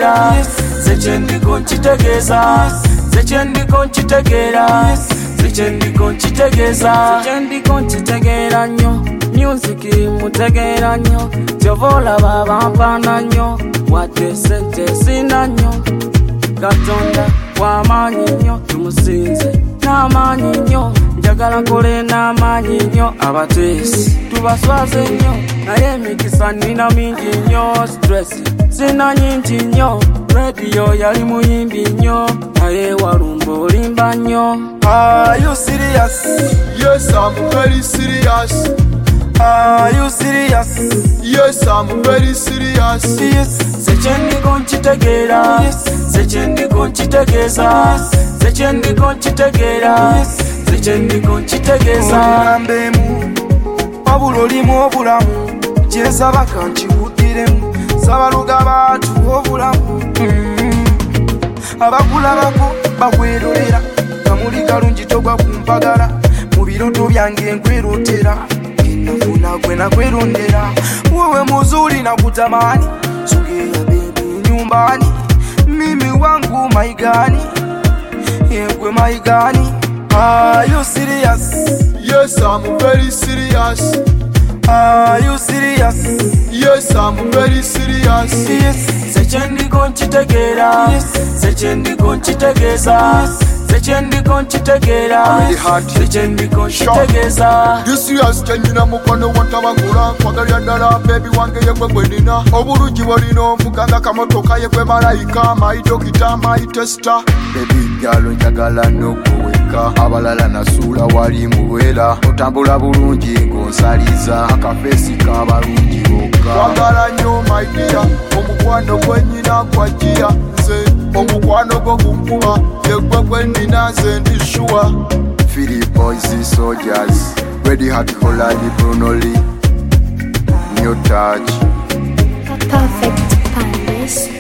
nchitegeera zekyendiko nchitegeeza zekyendiko nchitegeera zekyendiko nchitegeeza zekyendiko nchitegeera nnyo music mutegeera nnyo kyova olaba bampana nnyo wadde sente sina nnyo Katonda w'amaanyi nnyo tumusinze n'amaanyi nnyo njagala nkole n'amaanyi nnyo abateesi tubaswaze nnyo naye emikisa nina mingi nnyo stress sina nyingi nnyo radio yali muyimbi nnyo naye walumba olimba nnyo. Are you serious? Yes, I'm very serious. Are you serious? Yes, I'm very serious. Zekyendiko nchitegeera zekyendiko nchitegeeza zekyendiko nchitegeera zekyendiko nchitegeeza olambemu wabula olimu obulamu kyensaba kankiwuddiremu saba lugabantu obulamu abakulabako bakwerolera kamuli kalungi togwa kumpagala mu biroto byange nkwerotera nafuna gwe nakwerondera wewe muzuri na kutamani sogea bebi nyumbani mimi wangu maigani yegwe maigani. Are you serious? Yes, I'm very serious. Are you serious? Yes, I'm very serious. Zekyendiko nchitegeera zekyendiko nchitegeeza zekyendiko nchitegeera zekyendiko nchitegeeza This serious kyenyina mukono wantabagula kwagalya ddala baby wange yegwe gwe nina obulungi bwolina omvuganga kamotoka yegwe malayika my dokita my tester baby gyalo njagala n'okuweka abalala nasuula wali mulwera otambula bulungi ng'onsaliza akafeesi k'abalungi bokka wagala nnyo my dear omukwano gwennyina gwajjiya nze omukwano gwo gunkuba yegwe gwe nina nze ndi sure Philip Boys Soldiers Ready Hot Holly Brunoli New Touch Perfect Pandas.